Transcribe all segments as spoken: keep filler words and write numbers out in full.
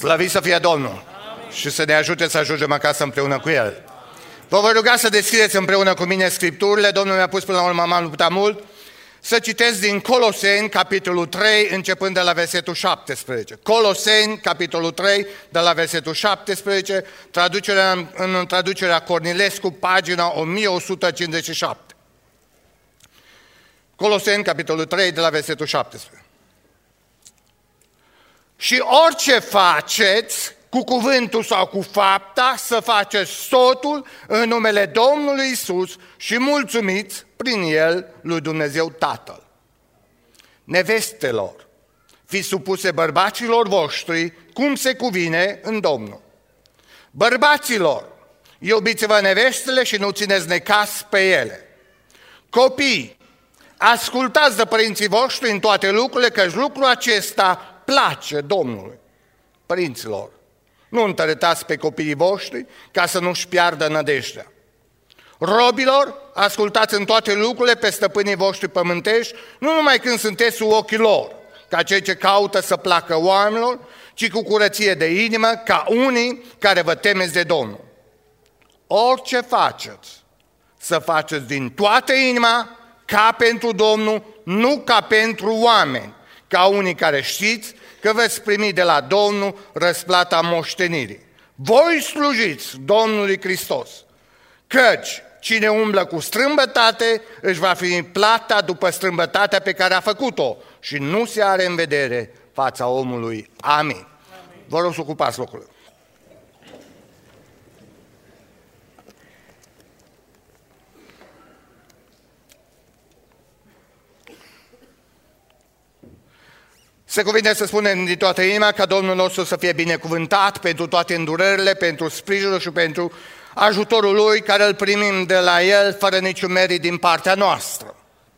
Slăvit să fie Domnul și să ne ajute să ajungem acasă împreună cu El. Vă voi ruga să deschideți împreună cu mine Scripturile. Domnul mi-a pus până la urmă, m-am luptat mult, să citesc din Coloseni, capitolul trei, începând de la versetul șaptesprezece. Coloseni, capitolul trei, de la versetul șaptesprezece, traducerea în, în traducerea Cornilescu, pagina o mie o sută cincizeci și șapte. Coloseni, capitolul trei, de la versetul șaptesprezece. Și orice faceți, cu cuvântul sau cu fapta, să faceți totul în numele Domnului Iisus și mulțumiți prin El lui Dumnezeu Tatăl. Nevestelor, fiți supuse bărbaților voștri, cum se cuvine în Domnul. Bărbaților, iubiți-vă nevestele și nu țineți necas pe ele. Copii, ascultați de părinții voștri în toate lucrurile, căci lucrul acesta place Domnului. Părinților, nu întăretați pe copiii voștri ca să nu-și piardă nădejdea. Robilor, ascultați în toate lucrurile pe stăpânii voștri pământești, nu numai când sunteți sub ochii lor, ca cei ce caută să placă oamenilor, ci cu curăție de inimă, ca unii care vă temeți de Domnul. Orice faceți, să faceți din toată inima, ca pentru Domnul, nu ca pentru oameni, ca unii care știți că veți primi de la Domnul răsplata moștenirii. Voi slujiți Domnului Hristos, căci cine umblă cu strâmbătate își va primi plata după strâmbătatea pe care a făcut-o și nu se are în vedere fața omului. Amin. Amin. Vă rog să ocupați locurile. Se cuvine să spunem din toată inima ca Domnul nostru să fie binecuvântat pentru toate îndurările, pentru sprijinul și pentru ajutorul Lui, care îl primim de la El fără niciun merit din partea noastră.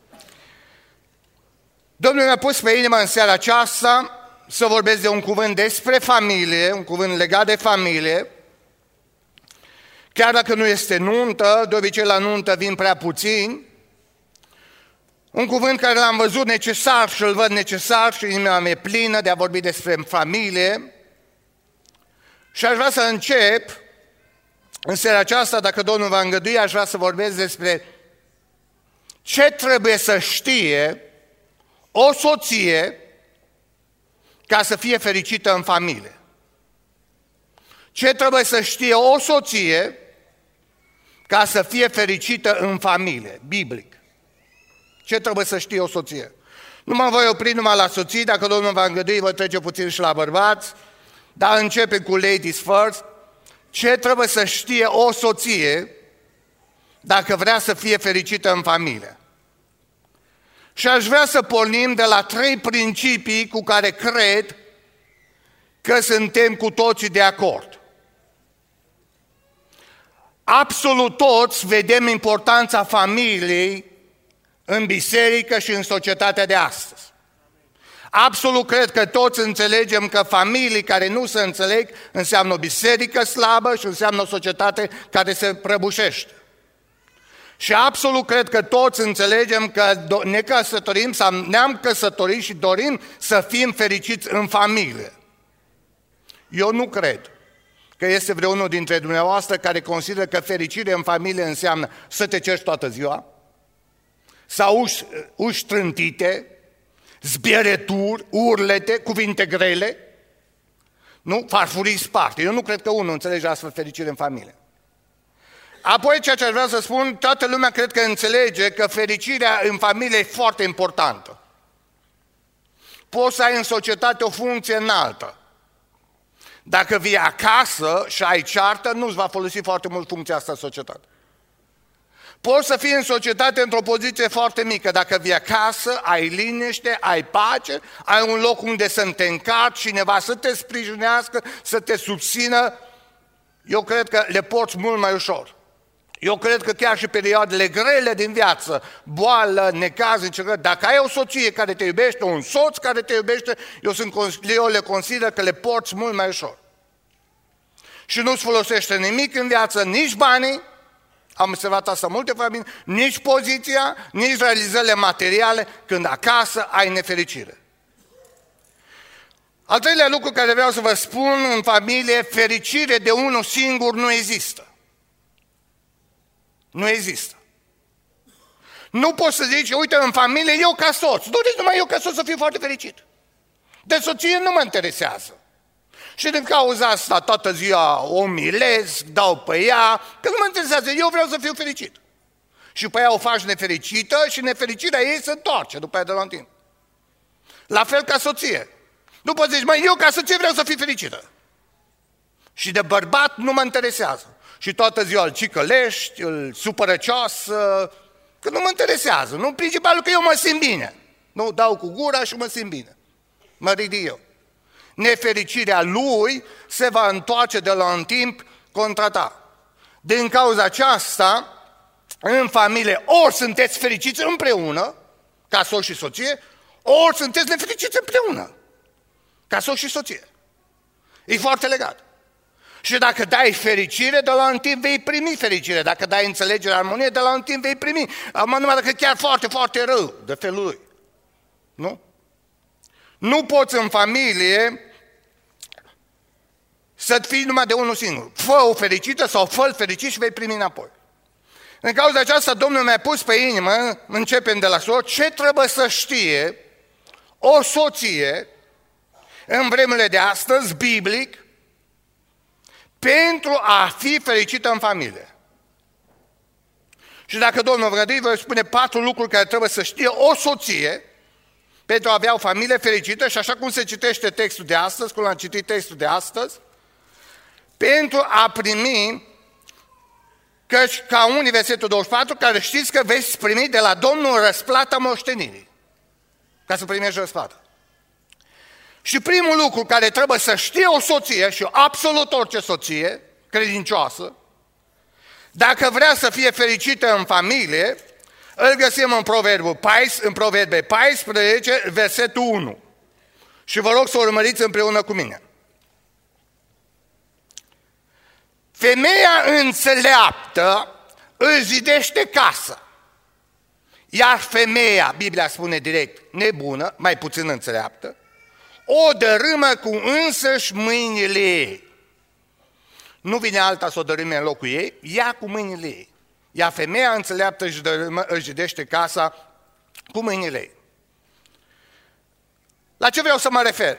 Domnul mi-a pus pe inimă în seara aceasta să vorbesc de un cuvânt despre familie, un cuvânt legat de familie. Chiar dacă nu este nuntă, de obicei la nuntă vin prea puțini, un cuvânt care l-am văzut necesar și îl văd necesar și inima mea e plină de a vorbi despre familie. Și aș vrea să încep în seara aceasta, dacă Domnul va îngădui, aș vrea să vorbesc despre ce trebuie să știe o soție ca să fie fericită în familie. Ce trebuie să știe o soție ca să fie fericită în familie, biblic. Ce trebuie să știe o soție? Nu mă voi opri numai la soții, dacă Domnul va îngădui, voi trece puțin și la bărbați, dar începem cu ladies first. Ce trebuie să știe o soție dacă vrea să fie fericită în familie? Și aș vrea să pornim de la trei principii cu care cred că suntem cu toții de acord. Absolut toți vedem importanța familiei în biserică și în societatea de astăzi. Absolut cred că toți înțelegem că familii care nu se înțeleg înseamnă o biserică slabă și înseamnă o societate care se prăbușește. Și absolut cred că toți înțelegem că ne căsătorim sau ne-am căsătorit și dorim să fim fericiți în familie. Eu nu cred că este vreunul dintre dumneavoastră care consideră că fericire în familie înseamnă să te cerți toată ziua, sau uși, uși trântite, zbiereturi, urlete, cuvinte grele, nu? Farfurii sparte. Eu nu cred că unul înțelege astfel fericire în familie. Apoi, ceea ce aș vrea să spun, toată lumea cred că înțelege că fericirea în familie e foarte importantă. Poți să ai în societate o funcție înaltă. Dacă vii acasă și ai ceartă, nu-ți va folosi foarte mult funcția asta în societate. Poți să fii în societate într-o poziție foarte mică. Dacă vii acasă, ai liniște, ai pace, ai un loc unde să te încarci, cineva să te sprijinească, să te susțină, eu cred că le porți mult mai ușor. Eu cred că chiar și perioadele grele din viață, boală, necaz, încercări, dacă ai o soție care te iubește, un soț care te iubește, eu, sunt, eu le consider că le porți mult mai ușor. Și nu-ți folosește nimic în viață, nici banii, am observat asta multe familii, nici poziția, nici realizările materiale, când acasă ai nefericire. Al treilea lucru care vreau să vă spun, în familie, fericire de unul singur nu există. Nu există. Nu poți să zici, uite, în familie, eu ca soț, doriți numai eu ca soț să fiu foarte fericit. De soție nu mă interesează. Și din cauza asta toată ziua o milesc, dau pe ea, că nu mă interesează, eu vreau să fiu fericit. Și pe ea o faci nefericită și nefericirea ei se întoarce după aia de la un timp. La fel ca soție. Nu poți zici, măi, eu ca soție vreau să fiu fericită. Și de bărbat nu mă interesează. Și toată ziua îl cicălești, îl supărăcioasă, că nu mă interesează. Nu, principalul că eu mă simt bine. Nu, dau cu gura și mă simt bine. Mă ridic eu. Nefericirea lui se va întoarce de la un timp contra ta. Din cauza aceasta, în familie, ori sunteți fericiți împreună, ca soț și soție, ori sunteți nefericiți împreună, ca soț și soție. E foarte legat. Și dacă dai fericire, de la un timp vei primi fericire. Dacă dai înțelegere, armonie, de la un timp vei primi. Acum numai dacă chiar foarte, foarte rău de felul lui. Nu? Nu poți în familie să fii numai de unul singur. Fă-o fericită sau fă-l fericit și vei primi înapoi. În cauza aceasta, Domnul mi-a pus pe inimă, începem de la soț, ce trebuie să știe o soție în vremurile de astăzi, biblic, pentru a fi fericită în familie. Și dacă Domnul vrădui, vă spune patru lucruri care trebuie să știe o soție pentru a avea o familie fericită și așa cum se citește textul de astăzi, cum am citit textul de astăzi, pentru a primi, căci ca unii, versetul douăzeci și patru, care știți că veți primi de la Domnul răsplata moștenirii, ca să primești răsplata. Și primul lucru care trebuie să știe o soție și absolut orice soție credincioasă, dacă vrea să fie fericită în familie, îl găsim în Proverbul paisprezece, în Proverbe paisprezece, versetul unu. Și vă rog să o urmăriți împreună cu mine. Femeia înțeleaptă își zidește casă, iar femeia, Biblia spune direct, nebună, mai puțin înțeleaptă, o dărâmă cu însăși mâinile ei. Nu vine alta să o dărâme în locul ei, ea cu mâinile ei. Iar femeia înțeleaptă își, dărâmă, își zidește casa cu mâinile ei. La ce vreau să mă refer?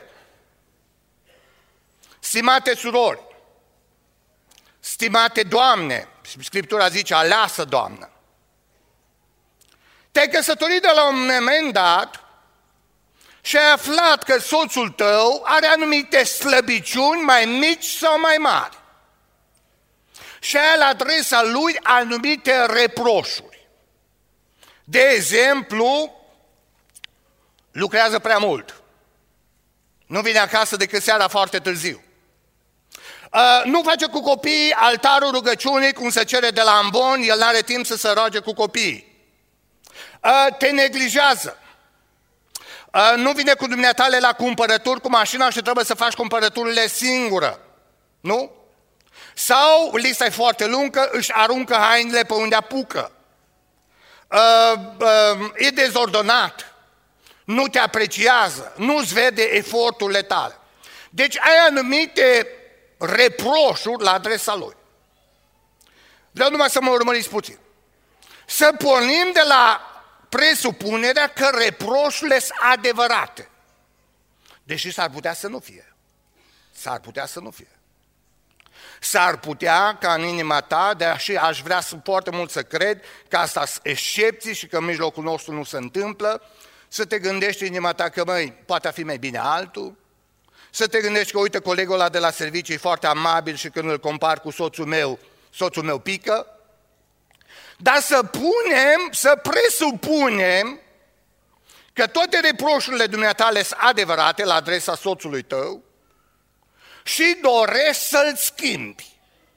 Stimate surori, stimate doamne, Scriptura zice aleasă doamnă, te-ai căsătorit de la un moment dat și ai aflat că soțul tău are anumite slăbiciuni mai mici sau mai mari și ai la adresa lui anumite reproșuri. De exemplu, lucrează prea mult, nu vine acasă decât seara foarte târziu, uh, nu face cu copiii altarul rugăciunii cum se cere de la ambon, el n-are timp să se roage cu copiii, uh, te neglijează, uh, nu vine cu dumneatale la cumpărături cu mașina și trebuie să faci cumpărăturile singură, nu? Sau, lista e foarte lungă, își aruncă hainele pe unde apucă, uh, uh, e dezordonat, nu te apreciază, nu-ți vede eforturile tale. Deci ai anumite reproșuri la adresa lui. Vreau numai să mă urmăriți puțin. Să pornim de la presupunerea că reproșurile sunt adevărate. Deși s-ar putea să nu fie. S-ar putea să nu fie. S-ar putea ca în inima ta, deși aș vrea să foarte mult să cred că asta sunt excepții și că în mijlocul nostru nu se întâmplă, să te gândești în inima ta că, măi, poate fi mai bine altul, să te gândești că, uite, colegul ăla de la serviciu e foarte amabil și când îl compar cu soțul meu, soțul meu pică, dar să punem, să presupunem că toate reproșurile dumneatale sunt adevărate la adresa soțului tău și dorești să-l schimbi.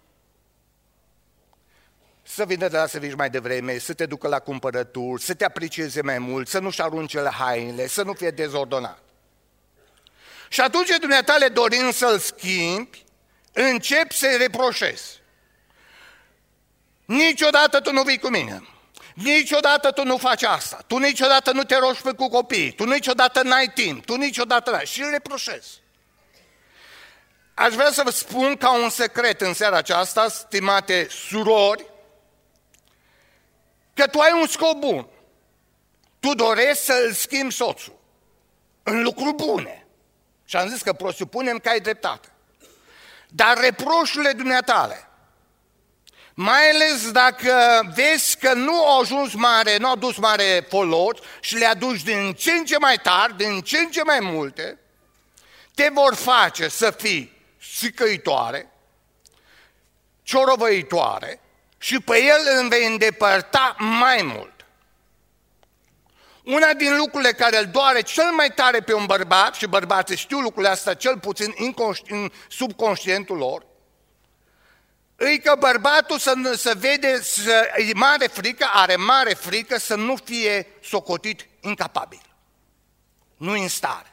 Să vină de la serviciu mai devreme, să te ducă la cumpărături, să te aprecieze mai mult, să nu-și arunce la hainele, să nu fie dezordonat. Și atunci dumneatale dorind să-l schimbi, începi să-i reproșezi. Niciodată tu nu vii cu mine, niciodată tu nu faci asta, tu niciodată nu te rogi cu copiii, tu niciodată n-ai timp, tu niciodată n-ai. Și îl reproșezi. Aș vrea să vă spun ca un secret în seara aceasta, stimate surori, că tu ai un scop bun. Tu dorești să îl schimbi soțul în lucruri bune. Și am zis că presupunem că ai dreptate. Dar reproșurile dumneatale, mai ales dacă vezi că nu au ajuns mare, nu au dus mare folos și le aduci din ce în ce mai tari, din ce în ce mai multe, te vor face să fii sicăitoare, ciorovăitoare și pe el îl vei îndepărta mai mult. Una din lucrurile care îl doare cel mai tare pe un bărbat, și bărbații știu lucrurile astea cel puțin în subconștientul lor, e că bărbatul să, să vede, să, e mare frică, are mare frică să nu fie socotit incapabil. Nu în stare.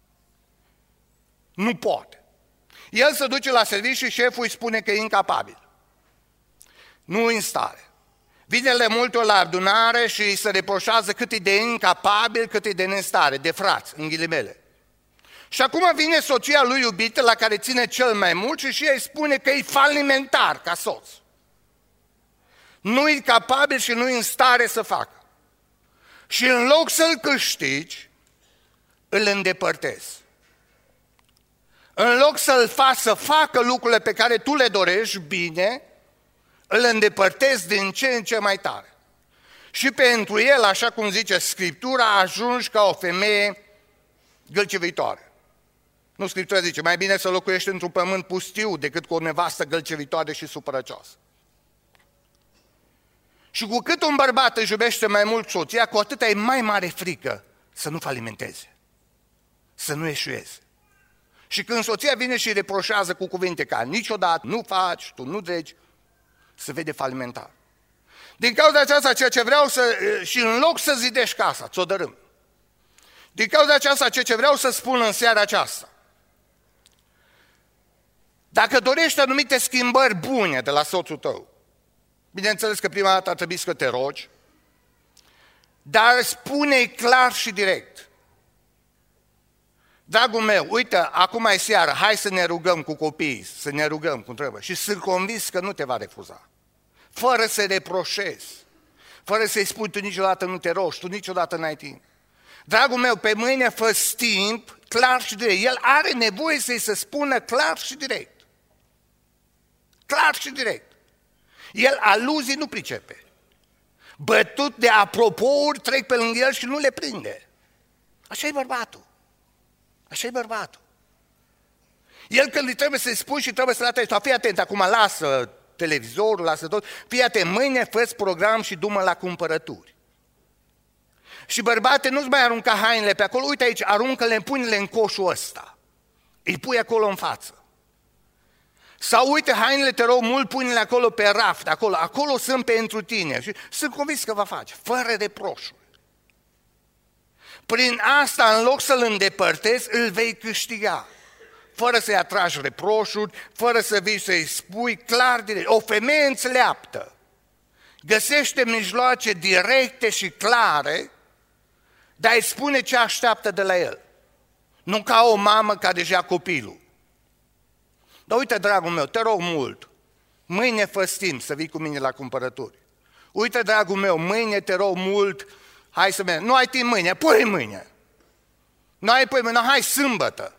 Nu poate. El se duce la serviciu și șeful îi spune că e incapabil. Nu în stare. Vine de multe ori la adunare și îi se reproșează cât e de incapabil, cât e de nestare, de frați, în ghilimele. Și acum vine soția lui iubită, la care ține cel mai mult, și și ea îi spune că e falimentar ca soț. Nu e capabil și nu e în stare să facă. Și în loc să-l câștigi, îl îndepărtezi. În loc să-l faci să facă lucrurile pe care tu le dorești bine, îl îndepărtezi din ce în ce mai tare. Și pentru el, așa cum zice Scriptura, ajungi ca o femeie gâlcevitoare. Nu, Scriptura zice, mai bine să locuiești într-un pământ pustiu decât cu o nevastă gâlcevitoare și supărăcioasă. Și cu cât un bărbat își iubește mai mult soția, cu atât ai mai mare frică să nu falimenteze, să nu eșueze. Și când soția vine și reproșează cu cuvinte ca niciodată nu faci, tu nu dregi, se vede falimentar. Din cauza aceasta, ceea ce vreau să, și în loc să zidești casa, ți-o dărâm. Din cauza aceasta, ceea ce vreau să spun în seara aceasta, dacă dorești anumite schimbări bune de la soțul tău, bineînțeles că prima dată ar trebui să te rogi, dar spune-i clar și direct. Dragul meu, uite, acum e seară, hai să ne rugăm cu copiii, să ne rugăm cum trebuie. Și sunt convins că nu te va refuza. Fără să reproșezi, fără să-i spui tu niciodată nu te rogi, tu niciodată n-ai timp. Dragul meu, pe mâine fă timp, clar și direct. El are nevoie să-i se spună clar și direct. Clar și direct. El aluzii nu pricepe. Bătut de apropouri trec pe lângă el și nu le prinde. Așa e bărbatul. Așa e bărbatul. El când îi trebuie să-i spui și trebuie să-l atenți, fii atent, acum lasă televizorul, lasă tot, fii atent, mâine fă-ți program și du-mă la cumpărături. Și bărbate, nu-ți mai arunca hainele pe acolo, uite aici, aruncă-le, pune-le în coșul ăsta. Îi pui acolo în față. Sau uite, hainele, te rog mult, pune-le acolo pe raft, acolo, acolo sunt pentru tine. Și sunt convins că va face, fără reproșuri. Prin asta, în loc să-l îndepărtezi, îl vei câștiga. Fără să-i atragi reproșuri, fără să vii să-i spui clar direct. O femeie înțeleaptă găsește mijloace directe și clare de a-i spune ce așteaptă de la el. Nu ca o mamă care deja copilul. Dar uite, dragul meu, te rog mult, mâine fă timp să vii cu mine la cumpărături. Uite, dragul meu, mâine te rog mult, hai să mergem. Nu ai timp mâine, pui mâine. Nu ai pui mâine, hai sâmbătă.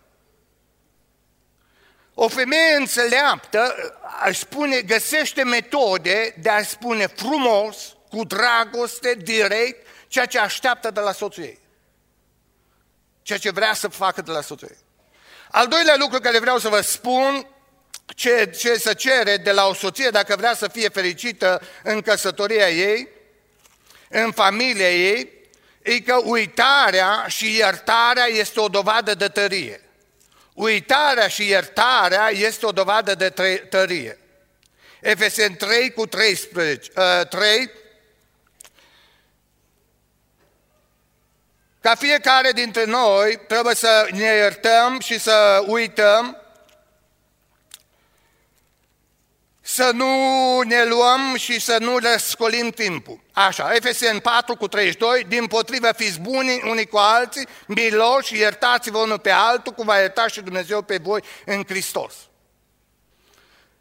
O femeie înțeleaptă aș spune, găsește metode de a spune frumos, cu dragoste, direct, ceea ce așteaptă de la soțul ei. Ceea ce vrea să facă de la soțul ei. Al doilea lucru care vreau să vă spun, ce, ce se cere de la o soție dacă vrea să fie fericită în căsătoria ei, în familia ei, e că uitarea și iertarea este o dovadă de tărie. Uitarea și iertarea este o dovadă de tărie. Efeseni trei cu treisprezece, trei, ca fiecare dintre noi trebuie să ne iertăm și să uităm, să nu ne luăm și să nu răscolim timpul. Așa, Efeseni patru cu treizeci și doi, dimpotrivă fiți buni unii cu alții, miloși, iertați-vă unul pe altul, cum va ierta și Dumnezeu pe voi în Hristos.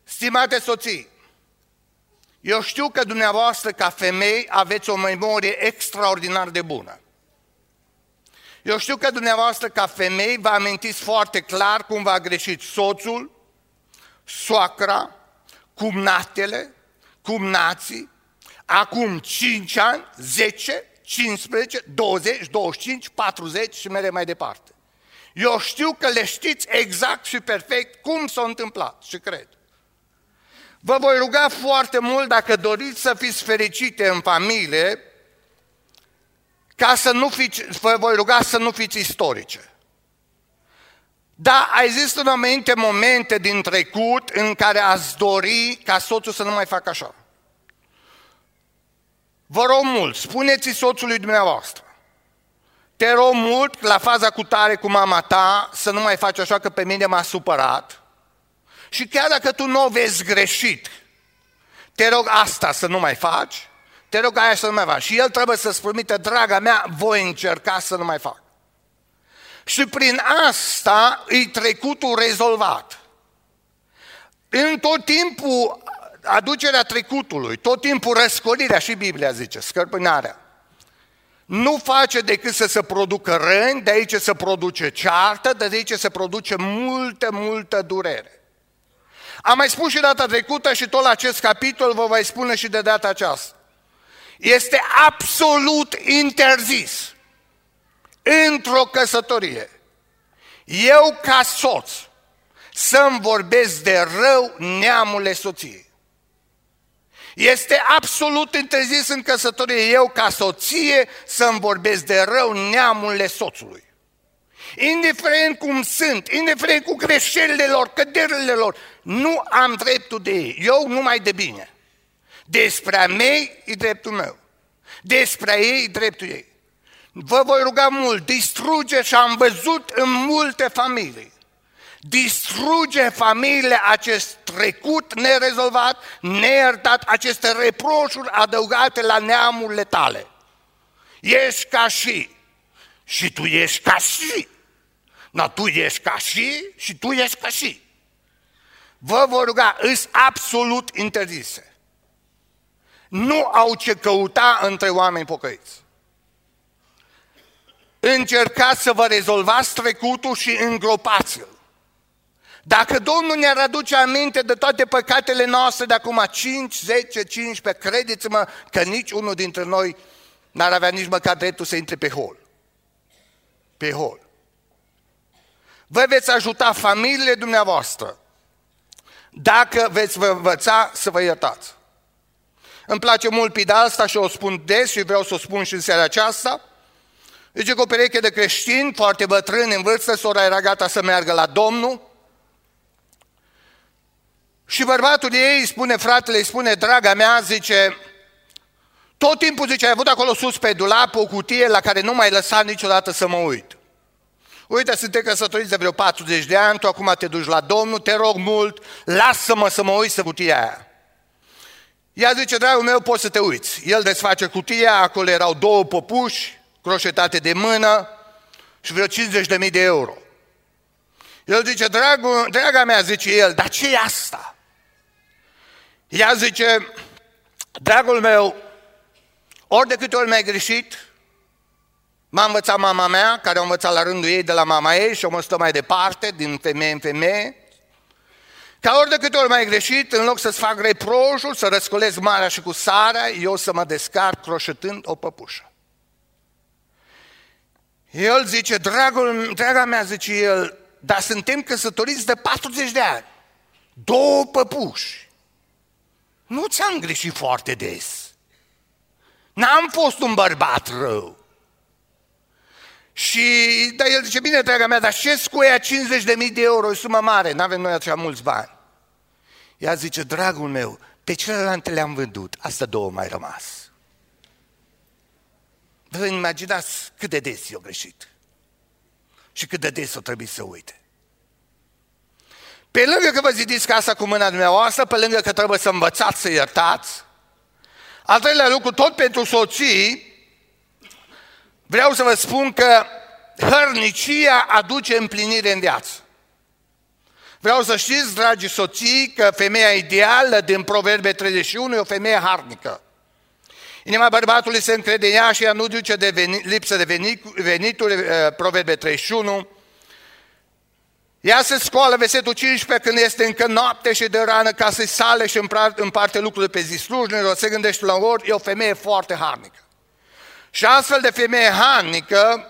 Stimate soții, eu știu că dumneavoastră ca femei aveți o memorie extraordinar de bună. Eu știu că dumneavoastră ca femei vă amintiți foarte clar cum v-a greșit soțul, soacra, cumnatele, cumnații, acum cinci ani, zece, cincisprezece, douăzeci, douăzeci și cinci, patruzeci și mere mai departe. Eu știu că le știți exact și perfect cum s-a întâmplat și cred. Vă voi ruga foarte mult, dacă doriți să fiți fericite în familie, ca să nu fiți, vă voi ruga să nu fiți istorice. Da, există anumite momente din trecut în care ați dori ca soțul să nu mai facă așa. Vă rog mult, spuneți soțului dumneavoastră: te rog mult, la faza cu tare cu mama ta, să nu mai faci așa, că pe mine m-a supărat. Și chiar dacă tu nu o vezi greșit, te rog asta să nu mai faci, te rog aia să nu mai faci. Și el trebuie să-ți promite: draga mea, voi încerca să nu mai fac. Și prin asta e trecutul rezolvat. În tot timpul aducerea trecutului, tot timpul răscolirea, și Biblia zice, scărpânarea, nu face decât să se producă răni, de aici se produce ceartă, de aici se produce multă, multă durere. Am mai spus și data trecută și tot la acest capitol vă voi spune și de data aceasta. Este absolut interzis într-o căsătorie, eu ca soț, să-mi vorbesc de rău neamule soției. Este absolut interzis în căsătorie, eu ca soție, să-mi vorbesc de rău neamule soțului. Indiferent cum sunt, indiferent cu greșelile lor, căderile lor, nu am dreptul de ei, eu numai de bine. Despre a mei e dreptul meu, despre a ei e dreptul ei. Vă voi ruga mult, distruge, și am văzut în multe familii, distruge familiile acest trecut nerezolvat, neiertat, aceste reproșuri adăugate la neamurile tale. Ești ca și, și tu ești ca și. No, tu ești ca și și tu ești ca și. Vă voi ruga, îs absolut interzise. Nu au ce căuta între oameni pocăiți. Încercați să vă rezolvați trecutul și îngropați-l. Dacă Domnul ne-ar aduce aminte de toate păcatele noastre de acum cinci, zece, cincisprezece, credeți-mă că nici unul dintre noi n-ar avea nici măcar dreptul să intre pe hol. Pe hol. Vă veți ajuta familiile dumneavoastră dacă veți vă învăța să vă iertați. Îmi place mult pida asta și o spun des și vreau să o spun și în seara aceasta. Zice că o pereche de creștini foarte bătrâni în vârstă, sora era gata să meargă la Domnul și bărbatul ei spune, fratele îi spune: draga mea, zice, tot timpul, zice, ai avut acolo sus pe dulap o cutie la care nu m-ai lăsat niciodată să mă uit. Uite, suntem căsătoriți de vreo patruzeci de ani, tu acum te duci la Domnul, te rog mult, lasă-mă să mă uit să cutia aia. Ea zice: dragul meu, poți să te uiți. El desface cutia, acolo erau două păpuși croșetate de mână și vreo cincizeci de mii de euro. El zice: dragul, draga mea, zice el, dar ce e asta? Ea zice: dragul meu, ori de câte ori mi-ai greșit, m-a învățat mama mea, care a învățat la rândul ei de la mama ei și o mă stă mai departe, din femeie în femeie, ca ori de câte ori m-ai greșit, în loc să-ți fac reproșul, să răscolesc marea și cu sarea, eu să mă descarc croșetând o păpușă. El zice: dragul, draga mea, zice el, dar suntem căsătoriți de patruzeci de ani, două păpuși. Nu ți-am greșit foarte des. N-am fost un bărbat rău. Și, dar el zice: bine, draga mea, dar ce-ți cu ea cincizeci de mii de euro, e sumă mare, n-avem noi așa mulți bani. Ea zice: dragul meu, pe celelalte le-am vândut, astea două mai rămas. Vă imaginați cât de des i-o greșit și cât de des o trebuie să uite. Pe lângă că vă zidiți casa cu mâna dumneavoastră, pe lângă că trebuie să învățați să iertați, al treilea lucru, tot pentru soții, vreau să vă spun că hărnicia aduce împlinire în viață. Vreau să știți, dragi soții, că femeia ideală din Proverbe treizeci și unu e o femeie harnică. Inima bărbatului se încrede în ea și ea nu duce de venit, lipsă de venituri, Proverbe treizeci și unu. Ea se scoală, versetul cincisprezece, când este încă noapte și de rană, ca să-i sale și împarte lucrurile pe zi slujnilor, se gândește la ori, e o femeie foarte harnică. Și astfel de femeie harnică,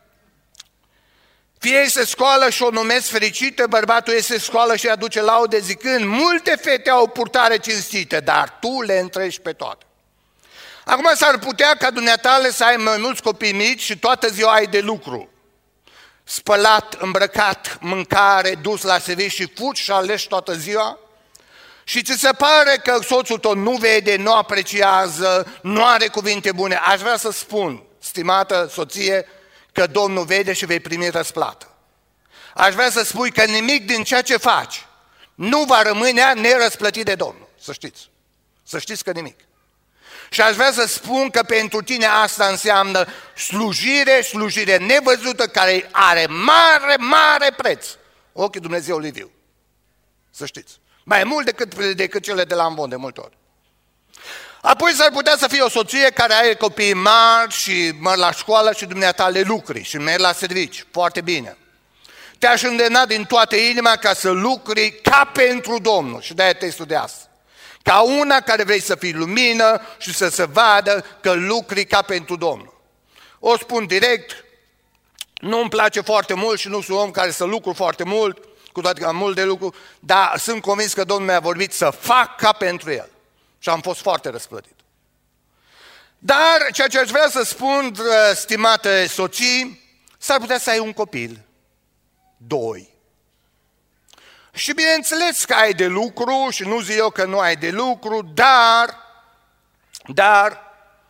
fie ei se scoală și o numesc fericită, bărbatul ei se scoală și aduce laude zicând, multe fete au o purtare cinstită, dar tu le întrești pe toate. Acum s-ar putea ca dumneatale să ai mai mulți copii mici și toată ziua ai de lucru. Spălat, îmbrăcat, mâncare, dus la serviciu și fugi și alegi toată ziua și ți se pare că soțul tău nu vede, nu apreciază, nu are cuvinte bune. Aș vrea să spun, stimată soție, că Domnul vede și vei primi răsplată. Aș vrea să spui că nimic din ceea ce faci nu va rămâne nerăsplătit de Domnul, să știți. Să știți că nimic. Și aș vrea să spun că pentru tine asta înseamnă slujire, slujire nevăzută, care are mare, mare preț. Ochii Dumnezeului viu. Să știți. Mai mult decât, decât cele de la Amvon, de multe ori. Apoi s-ar putea să fie o soție care are copii mari și merg la școală și dumneata le lucri și merg la servici. Foarte bine. Te-aș îndemna din toată inima ca să lucri ca pentru Domnul. Și de-aia textul de astăzi. Ca una care vrei să fii lumină și să se vadă că lucri ca pentru Domnul. O spun direct, nu îmi place foarte mult și nu sunt om care să lucru foarte mult, cu toate că am mult de lucru, dar sunt convins că Domnul mi-a vorbit să fac ca pentru El. Și am fost foarte răsplătit. Dar ceea ce aș vrea să spun, stimate soții, s-ar putea să ai un copil, doi. Și bineînțeles că ai de lucru și nu zic eu că nu ai de lucru, dar, dar,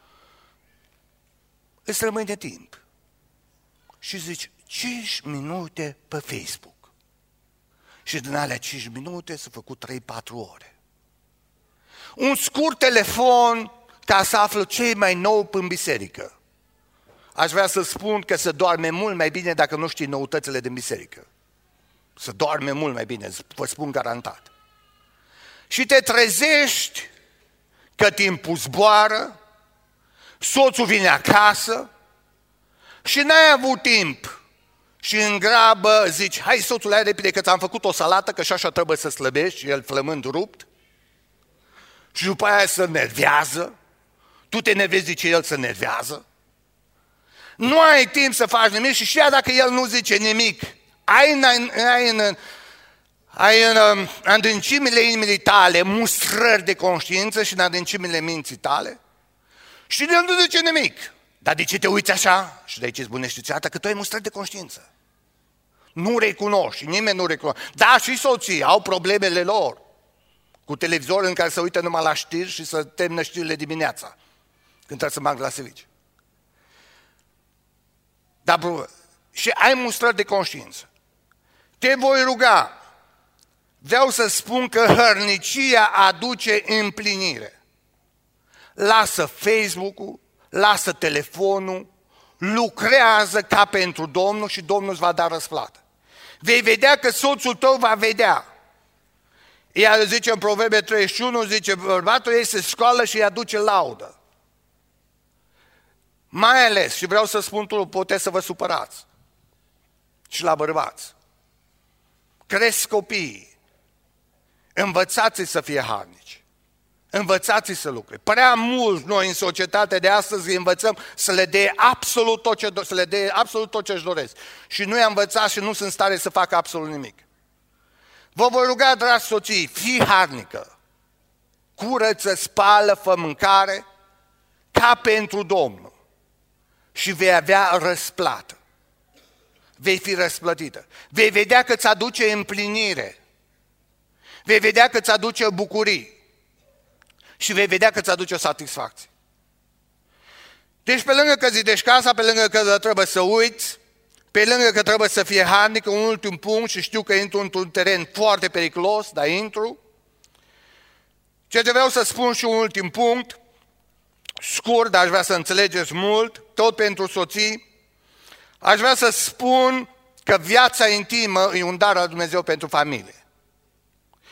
îți rămâne timp. Și zici, cinci minute pe Facebook. Și din alea cinci minute s-au făcut trei patru ore. Un scurt telefon ca să află ce mai nou în biserică. Aș vrea să spun că se doarme mult mai bine dacă nu știi noutățile din biserică. Se doarme mult mai bine, vă spun garantat. Și te trezești că timpul zboară, soțul vine acasă și n-ai avut timp. Și în grabă zici, hai soțul, hai repede că ți-am făcut o salată, că și așa trebuie să slăbești, el flămând rupt. Și după aia se nervează, tu te nervezi, zice el, se nervează. Nu ai timp să faci nimic și și dacă el nu zice nimic, ai în, ai în, ai în adâncimile inimii tale mustrări de conștiință și în adâncimile minții tale și el nu zice nimic. Dar de ce te uiți așa? Și de aici îți bunești că tu ai mustrări de conștiință. Nu recunoști, nimeni nu recunoaște. Da, și soții au problemele lor cu televizor în care se uită numai la știri și să termină știrile dimineața, când trebuie să merg la serviciu. Dar, bro, și ai mustrări de conștiință. Te voi ruga, vreau să spun că hărnicia aduce împlinire. Lasă Facebook-ul, lasă telefonul, lucrează ca pentru Domnul și Domnul îți va da răsplată. Vei vedea că soțul tău va vedea. Ea zice în Proverbe treizeci și unu, zice, bărbatul ei se scoală și îi aduce laudă. Mai ales, și vreau să spun tu, puteți să vă supărați și la bărbați. Cresc copiii, învățați-i să fie harnici, învățați-i să lucre. Prea mult noi în societatea de astăzi îi învățăm să le dea absolut tot ce, să le dea absolut tot ce își doresc. Și nu i-am învățat și nu sunt în stare să facă absolut nimic. Vă voi ruga, dragi soții, fii harnică, curăță, spală, fă mâncare, ca pentru Domnul. Și vei avea răsplată. Vei fi răsplătită. Vei vedea că îți aduce împlinire. Vei vedea că îți aduce bucurii. Și vei vedea că îți aduce satisfacție. Deci pe lângă că zidești casa, pe lângă că trebuie să uiți, pe lângă că trebuie să fie harnică, un ultim punct, și știu că intru într-un teren foarte periculos, dar intru. Ceea ce vreau să spun și un ultim punct, scurt, dar aș vrea să înțelegeți mult, tot pentru soții, aș vrea să spun că viața intimă e un dar al Dumnezeu pentru familie.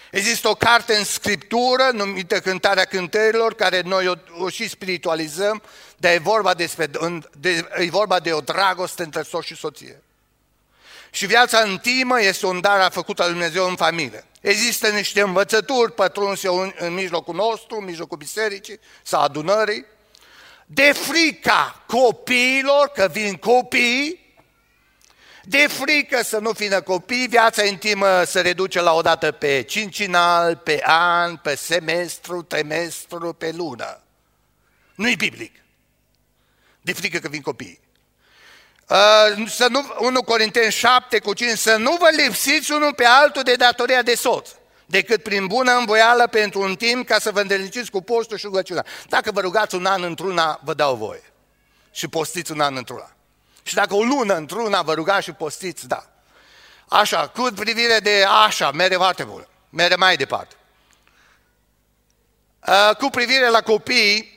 Există o carte în Scriptură numită Cântarea Cântărilor, care noi o, o și spiritualizăm, dar e vorba, despre, de, e vorba de o dragoste între soț și soție. Și viața intimă este un dar făcut al Dumnezeu în familie. Există niște învățături pătrunse în, în mijlocul nostru, în mijlocul bisericii sau adunării, de frica copiilor, că vin copii, de frică să nu vină copii, viața intimă se reduce la o dată pe cincinal, pe an, pe semestru, trimestru, pe lună. Nu-i biblic. De frică că vin copii. Uh, să nu, unu Corinteni șapte cu cinci, să nu vă lipsiți unul pe altul de datoria de soț, decât prin bună învoială pentru un timp ca să vă îndelniciți cu postul și rugăciunea. Dacă vă rugați un an într-una, vă dau voie. Și postiți un an într-una. Și dacă o lună într-una vă rugați și postiți, da. Așa, cu privire de așa, mere foarte bună, mere mai departe. Uh, cu privire la copii,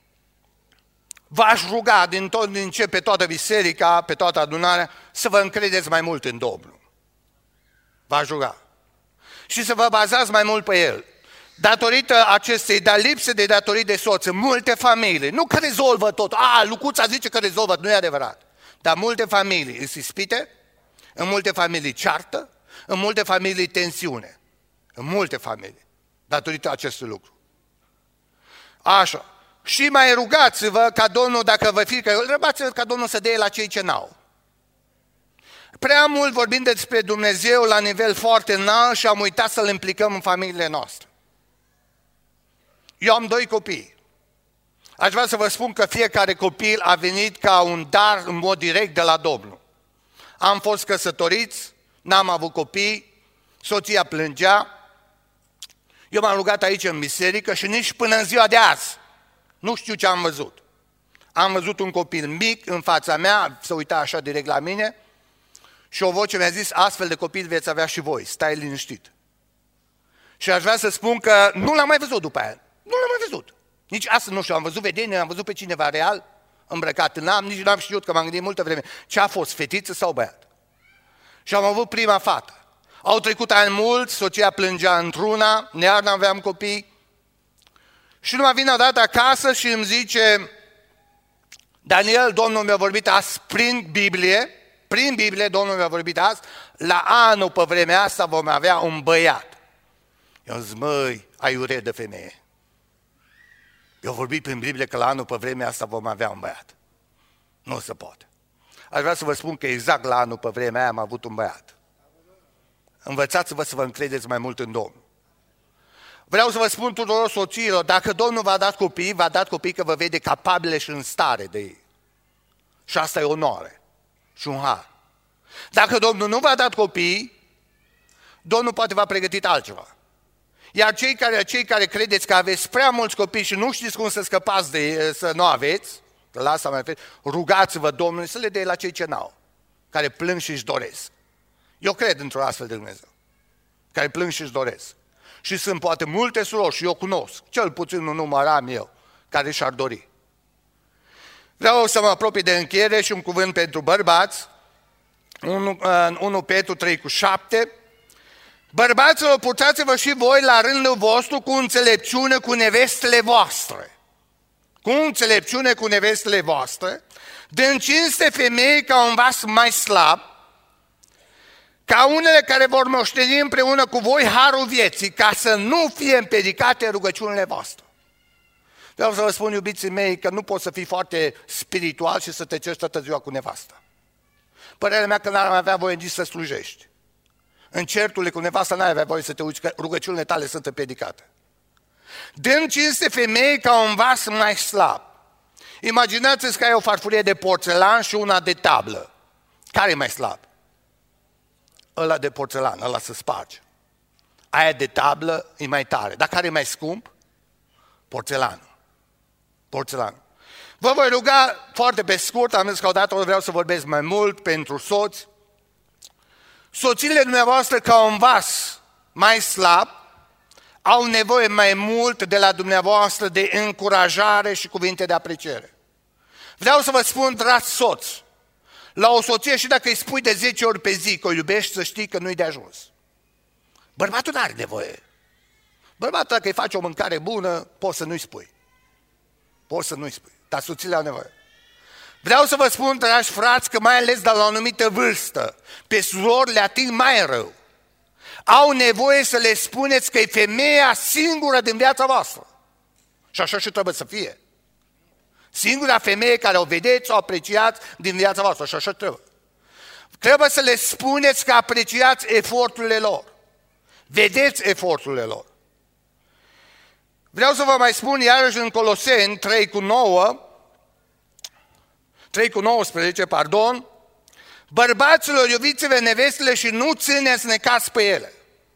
v-aș ruga din tot, din ce pe toată biserica, pe toată adunarea, să vă încredeți mai mult în Domnul. V-aș ruga. Și să vă bazați mai mult pe El. Datorită acestei, dar lipsă de datorii de soț, în multe familii, nu că rezolvă tot, a, Lucuța zice că rezolvă, nu e adevărat. Dar multe familii îți ispite, în multe familii ceartă, în multe familii tensiune. În multe familii, datorită acestui lucru. Așa. Și mai rugați-vă ca Domnul, dacă vă fi, rugați-vă ca Domnul să dea la cei ce n-au. Prea mult vorbim despre Dumnezeu la nivel foarte înalt și am uitat să-L implicăm în familiile noastre. Eu am doi copii. Aș vrea să vă spun că fiecare copil a venit ca un dar în mod direct de la Domnul. Am fost căsătoriți, n-am avut copii, soția plângea. Eu m-am rugat aici în biserică și nici până în ziua de azi nu știu ce am văzut. Am văzut un copil mic în fața mea, se uita așa direct la mine și o voce mi-a zis, astfel de copil veți avea și voi, stai liniștit. Și aș vrea să spun că nu l-am mai văzut după aia, nu l-am mai văzut. Nici astăzi nu știu, am văzut vedenie, am văzut pe cineva real, îmbrăcat în am, nici n-am știut că m-am gândit multă vreme. Ce a fost, fetiță sau băiat? Și am avut prima fată. Au trecut ani mulți, soția plângea într-una, iar n-aveam copii. Și numai vine odată acasă și îmi zice, Daniel, Domnul mi-a vorbit azi prin Biblie, prin Biblie Domnul mi-a vorbit azi, la anul pe vremea asta vom avea un băiat. Eu zic, măi, ai ure de femeie. Eu vorbit prin Biblie că la anul pe vremea asta vom avea un băiat. Nu se poate. Aș vrea să vă spun că exact la anul pe vremea aia am avut un băiat. Învățați-vă să vă încredeți mai mult în Domnul. Vreau să vă spun tuturor soțiilor, dacă Domnul v-a dat copii, v-a dat copii că vă vede capabile și în stare de ei. Și asta e onoare și un har. Dacă Domnul nu v-a dat copii, Domnul poate v-a pregătit altceva. Iar cei care, cei care credeți că aveți prea mulți copii și nu știți cum să scăpați de să nu aveți, că la asta mai fac, rugați-vă Domnului să le dea la cei ce n-au, care plâng și își doresc. Eu cred într-o astfel de Dumnezeu, care plâng și își doresc. Și sunt poate multe surori și eu cunosc, cel puțin un număr am eu, care și-ar dori. Vreau să mă apropii de încheiere și un cuvânt pentru bărbați, unu Petru trei cu șapte. Bărbaților, purtați-vă și voi la rândul vostru cu înțelepciune cu nevestele voastre. Cu înțelepciune cu nevestele voastre, dând cinste femei ca un vas mai slab, ca unele care vor moșteni împreună cu voi harul vieții, ca să nu fie împiedicate rugăciunile voastre. Vreau să vă spun, iubiții mei, că nu poți să fii foarte spiritual și să te ceri toată ziua cu nevasta. Părerea mea că n-ar mai avea voie nici să slujești. În certurile cu nevasta n-ai avea voie să te uiți că rugăciunile tale sunt împiedicate. Dând cinste femei ca un vas mai slab. Imaginați-ți că ai o farfurie de porțelan și una de tablă. Care e mai slab? Ăla de porțelan, ăla să sparge. Aia de tablă e mai tare. Dar care e mai scump? Porțelanul. Porțelanul. Vă voi ruga foarte pe scurt, am zis că odată vreau să vorbesc mai mult pentru soți. Soțiile dumneavoastră ca un vas mai slab au nevoie mai mult de la dumneavoastră de încurajare și cuvinte de apreciere. Vreau să vă spun, dragi soți, la o soție și dacă îi spui de zece ori pe zi că o iubești, să știi că nu-i de ajuns. Bărbatul nu are nevoie Bărbatul, dacă îi face o mâncare bună, poți să nu-i spui. Poți să nu-i spui, dar soțiile au nevoie. Vreau să vă spun, dragi frați, că mai ales de la o anumită vârstă, pe surori le ating mai rău. Au nevoie să le spuneți că e femeia singură din viața voastră. Și așa și trebuie să fie. Singura femeie care o vedeți, o apreciați din viața voastră. Și așa trebuie. Trebuie să le spuneți că apreciați eforturile lor. Vedeți eforturile lor. Vreau să vă mai spun iarăși în Coloseni trei cu nouă, trei cu nouăsprezece, pardon, bărbaților, iubiți-vă nevestele și nu țineți necați pe ele.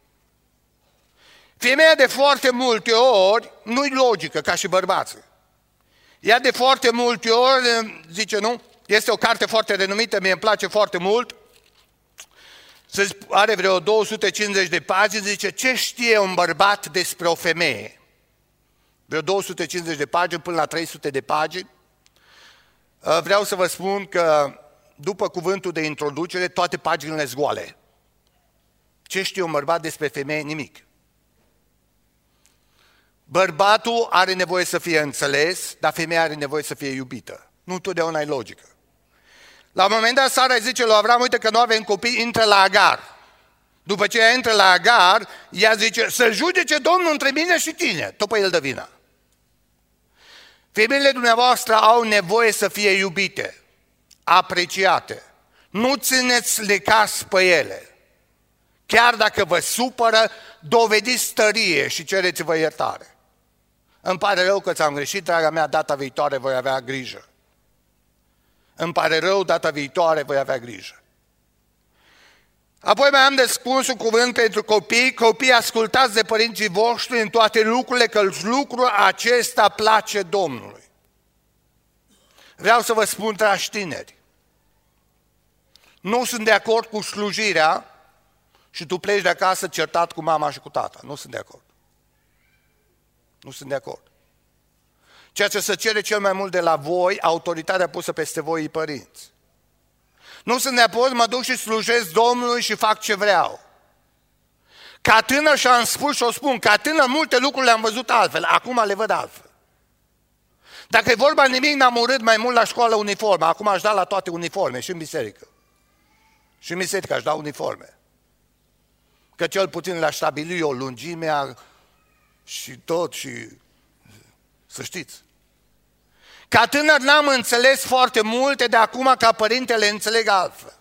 Femeia de foarte multe ori nu-i logică ca și bărbații. Ea de foarte multe ori, zice nu, este o carte foarte renumită, mie îmi place foarte mult, are vreo două sute cincizeci de pagini, zice ce știe un bărbat despre o femeie. Vreo două sute cincizeci de pagini până la trei sute de pagini. Vreau să vă spun că după cuvântul de introducere, toate paginile sunt goale. Ce știe un bărbat despre femeie? Nimic. Bărbatul are nevoie să fie înțeles, dar femeia are nevoie să fie iubită. Nu totdeauna e logică. La un moment dat, Sara zice lui Avram, uite că nu avem copii, intră la Agar. După ce ea intră la Agar, ea zice, să judece Domnul între mine și tine. Tot pe el dă vina. Femeile dumneavoastră au nevoie să fie iubite, apreciate. Nu țineți lecați pe ele. Chiar dacă vă supără, dovediți stărie și cereți-vă iertare. Îmi pare rău că ți-am greșit, draga mea, data viitoare voi avea grijă. Îmi pare rău, data viitoare voi avea grijă. Apoi mai am de spus un cuvânt pentru copii. Copii, ascultați de părinții voștri în toate lucrurile, că lucrul acesta place Domnului. Vreau să vă spun, dragi tineri, nu sunt de acord cu slujirea și tu pleci de acasă certat cu mama și cu tata. Nu sunt de acord. Nu sunt de acord. Ceea ce se cere cel mai mult de la voi, autoritatea pusă peste voi, părinți. Nu sunt de acord, mă duc și slujesc Domnului și fac ce vreau. Ca tânăr și-am spus și o spun, ca tânăr multe lucruri le-am văzut altfel, acum le văd altfel. Dacă e vorba nimic, n-am urât mai mult la școală uniformă, acum aș da la toate uniforme și în biserică. Și în biserică aș da uniforme. Că cel puțin le-aș stabili o lungimea și tot și să știți. Ca tânăr n-am înțeles foarte multe, de acum ca părinte le înțeleg altfel.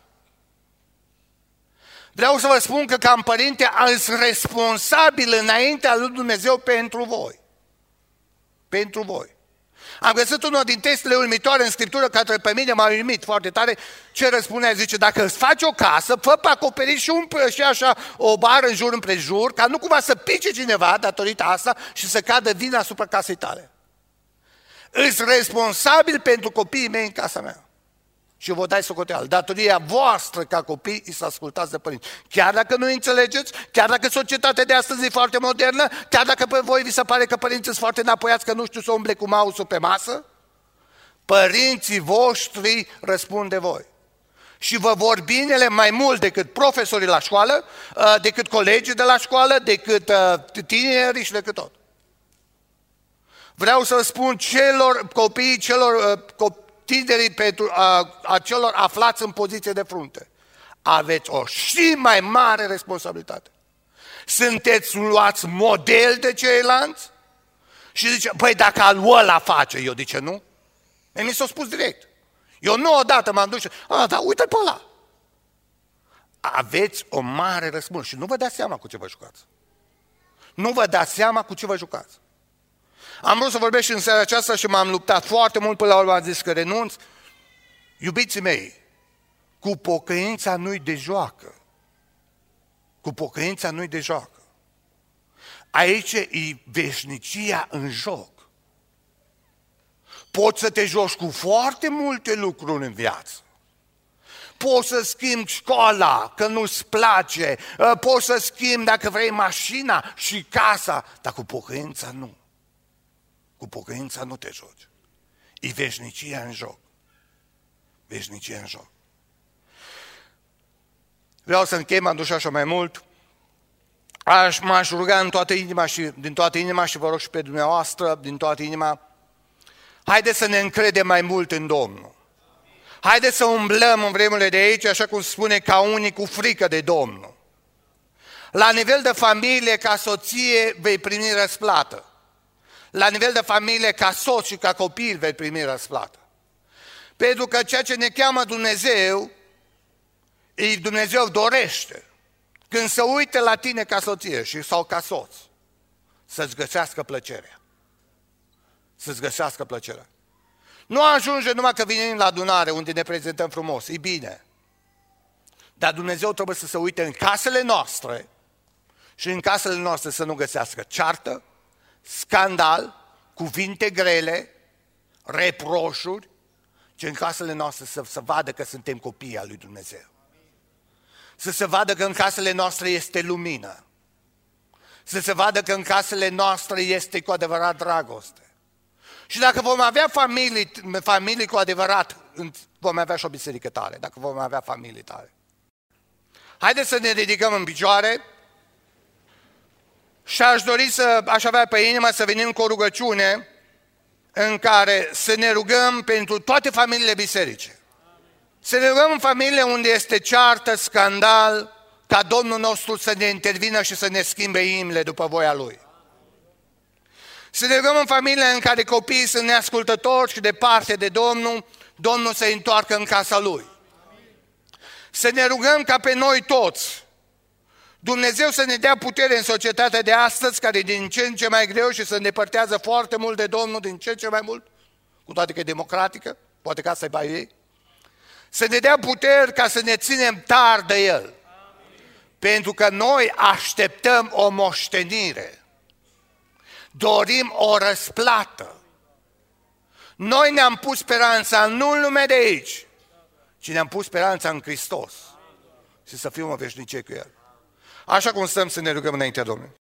Vreau să vă spun că ca părinte sunt responsabil înaintea lui Dumnezeu pentru voi. Pentru voi. Am găsit unul din textele uimitoare în Scriptură care pe mine m-a uimit foarte tare. Ce răspunea? Zice, dacă îți faci o casă, fă pe acoperiș și umple și așa o bară în jur împrejur, ca nu cumva să pice cineva datorită asta și să cadă vina asupra casei tale. Îți responsabil pentru copiii mei în casa mea. Și vă dai socoteală. Datoria voastră ca copii e să ascultați de părinți. Chiar dacă nu înțelegeți, chiar dacă societatea de astăzi e foarte modernă, chiar dacă pe voi vi se pare că părinții sunt foarte înapoiați, că nu știu să umble cu mouse-ul pe masă, părinții voștri răspund de voi. Și vă vor binele mai mult decât profesorii la școală, decât colegii de la școală, decât tinerii și decât tot. Vreau să spun celor copiii, celor copii, tinerii pentru a, a celor aflați în poziție de frunte. Aveți o și mai mare responsabilitate. Sunteți luați model de ceilalți și zice, păi dacă al ăla face, eu de ce nu? E, mi s-a spus direct. Eu nu odată m-am dus și, a, da, uite-l pe ăla. Aveți o mare răspuns și nu vă dați seama cu ce vă jucați. Nu vă dați seama cu ce vă jucați. Am vrut să vorbesc și în seara aceasta și m-am luptat foarte mult, până la urmă am zis că renunț. Iubiții mei, cu pocăința nu-i de joacă. Cu pocăința nu-i de joacă. Aici e veșnicia în joc. Poți să te joci cu foarte multe lucruri în viață. Poți să schimbi școala, că nu-ți place. Poți să schimbi, dacă vrei, mașina și casa, dar cu pocăința nu. Cu pocăința nu te joci. E veșnicia în joc. Veșnicia în joc. Vreau să închei, m-am dus așa mai mult. aș, m-aș ruga în toată inima și, din toată inima și vă rog și pe dumneavoastră, din toată inima, haideți să ne încredem mai mult în Domnul. Haideți să umblăm în vremurile de aici, așa cum spune, ca unii cu frică de Domnul. La nivel de familie, ca soție, vei primi răsplată. La nivel de familie, ca soț și ca copil, vei primi răsplată. Pentru că ceea ce ne cheamă Dumnezeu, Dumnezeu dorește, când se uite la tine ca soție și sau ca soț, să-ți găsească plăcerea. Să-ți găsească plăcerea. Nu ajunge numai că venim la adunare unde ne prezentăm frumos, e bine. Dar Dumnezeu trebuie să se uite în casele noastre și în casele noastre să nu găsească ceartă, scandal, cuvinte grele, reproșuri, ci în casele noastre să se vadă că suntem copii al lui Dumnezeu. Să se vadă că în casele noastre este lumină. Să se vadă că în casele noastre este cu adevărat dragoste. Și dacă vom avea familii, familii cu adevărat, vom avea și o biserică tare, dacă vom avea familii tare. Haideți să ne ridicăm în picioare și aș dori să, aș avea pe inimă să venim cu o rugăciune în care să ne rugăm pentru toate familiile biserice. Să ne rugăm în familiile unde este ceartă, scandal, ca Domnul nostru să ne intervină și să ne schimbe inimile după voia Lui. Să ne rugăm în familiile în care copiii sunt neascultători și departe de Domnul, Domnul să-i întoarcă în casa Lui. Să ne rugăm ca pe noi toți, Dumnezeu să ne dea putere în societatea de astăzi, care e din ce în ce mai greu și se îndepărtează foarte mult de Domnul, din ce în ce mai mult, cu toate că e democratică, poate că asta e bai ei. Să ne dea puteri ca să ne ținem tari de El. Amin. Pentru că noi așteptăm o moștenire. Dorim o răsplată. Noi ne-am pus speranța nu în lumea de aici, ci ne-am pus speranța în Hristos. Și să fim o veșnicie cu El. Așa cum stăm să ne rugăm înaintea Domnului.